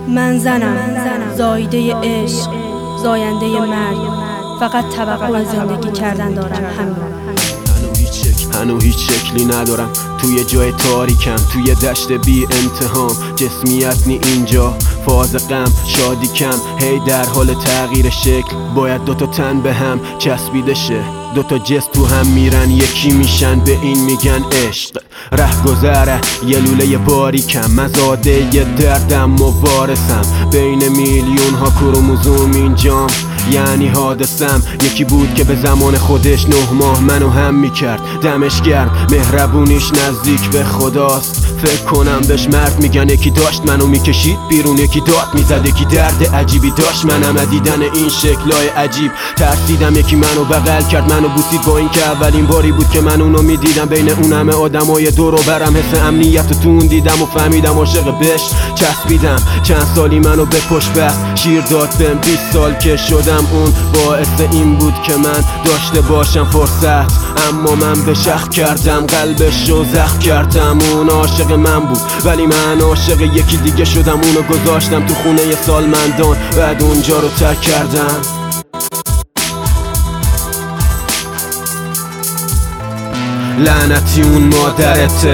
من زنم زایده عشق، زاینده مرگ، فقط توقع زندگی کردن دارم. همین. هنو هیچ شکلی ندارم، توی جای تاریکم، توی دشت بی انتهام. جسمیت نی اینجا، فاز غم شادی کم، هی در حال تغییر شکل. باید دوتا تن به هم چسبیده شه، دوتا جسم تو هم میرن یکی میشن، به این میگن عشق. ره گذره یه لوله باریکم، مزاده یه دردم مبارسم، بین میلیون ها کروموزوم اینجام، یعنی حادثم. یکی بود که به زمان خودش 9 ماه منو هم میکرد، دمش گرم، مهربونیش نزدیک به خداست. فکر کنم بهش مرد میگن. یکی داشت منو میکشید بیرون، یکی داد میزد، یکی درد عجیبی داشت. منم از دیدن این شکلای عجیب ترسیدم. یکی منو بغل کرد، منو بوسید، با این که اولین باری بود که من اونو میدیدم. بین اون همه آدمای دور و برم حس امنیت تو اون دیدم و فهمیدم عاشق بهش چسبیدم. چند سالی منو به پشت بست، شیر داد بهم 20 سال که شدم اون. باعث این بود که من داشته باشم فرصت، اما من به شخ کردم، قلبشو زخم کردم. اون عاشق من بود ولی من عاشق یکی دیگه شدم. اونو گذاشتم تو خونه سالمندان، بعد اونجا رو ترک کردم. لعنتی اون مادرته،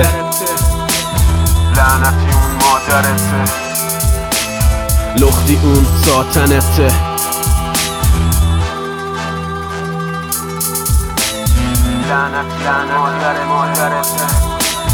لعنتی اون مادرته، لختی اون ساتنته. لعنت مادرته.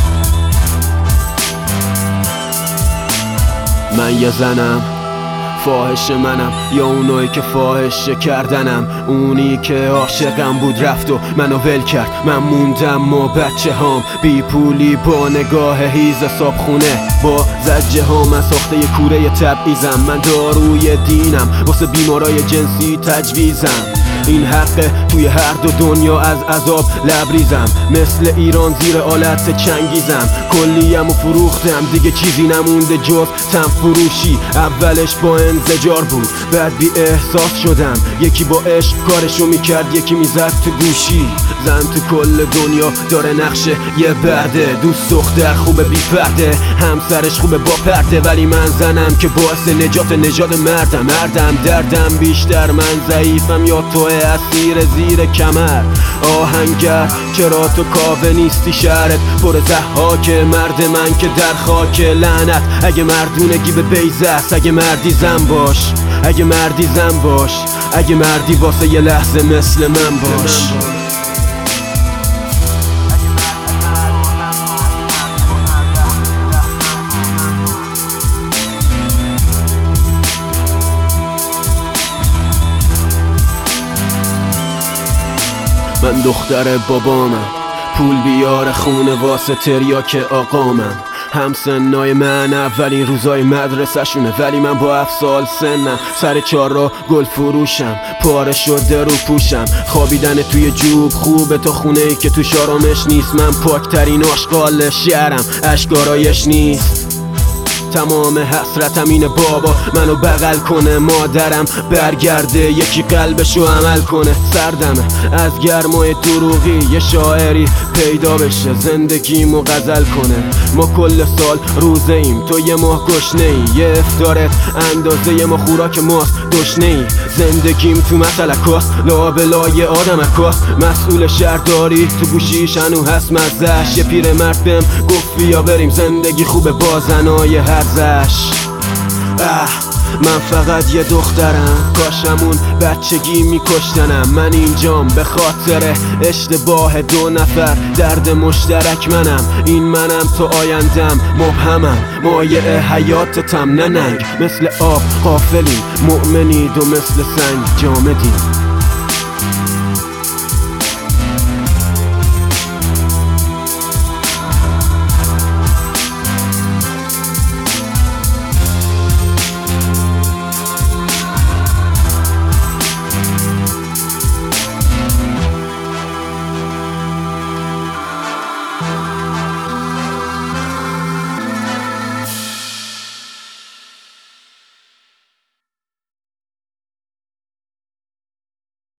من یه زنم، فاحش منم، یا اونایی که فاحش کردنم. اونی که عاشقم بود رفت و منو ول کرد، من موندم و بچه هام بی پولی با نگاه هیز صابخونه. با زجه ها من ساخته ی کوره تبعیزم، من داروی دینم، واسه بیمارای جنسی تجویزم. این حقه توی هر دو دنیا از عذاب لبریزم، مثل ایران زیر آلت چنگیزم. کلیم و فروختم، دیگه چیزی نمونده جز تن فروشی. اولش با انزجار بود، بعد بی احساس شدم. یکی با عشق کارشو میکرد، یکی میزد تو گوشی. زن تو کل دنیا داره نقشه یه برده، دوست دختر خوبه بی پرده، همسرش خوبه با پرده. ولی من زنم که باعث نجات مردم. دردم بیشتر، من ضعیفم یا تو اسیر زیر کمر. آهنگر چرا تو کاوه نیستی؟ شهرت پر ضحاک، مرد من که در خاک. لعنت اگه مردونگی به بیضه است، اگه مردی زن باش، اگه مردی زن باش، اگه مردی واسه یه لحظه مثل من باش. من دختر بابامم، پول بیار خونه واسه تریاک آقامم. همسنای من اولین روزای مدرسه شونه، ولی من با 7 سال سنم. سر 4 را گل فروشم، پاره شده رو پوشم. خوابیدن توی جوب خوبه تا خونه ای که توش آرامش نیست. من پاکترین آشغال شهرم، اشکارایش نیست. تمام حسرتم اینه بابا منو بغل کنه، مادرم برگرده یکی قلبشو عمل کنه. سردمه از گرمای دروغی، یه شاعری پیدا بشه زندگیمو غزل کنه. ما کل سال روزه ایم، تو یه ماه گشنه ای، یه افطارت اندازه ما خوراک ماست دشنه ای. زندگیم تو متلکاست، لابلای آدم اکاست. مسئول شهرداری تو گوشیش هنو هست مزش. یه پیر مرد بهم گفت بیا بریم زندگی خوبه با زنای هرزش. من فقط یه دخترم، کاشمون بچگی میکشتنم. من اینجام به خاطر اشتباه 2 نفر، درد مشترک منم. این منم تو آیندم، مبهمم، مایه حیاتتم. نه ننگ مثل آب غافلیم، مؤمنید و مثل سنگ جامدیم.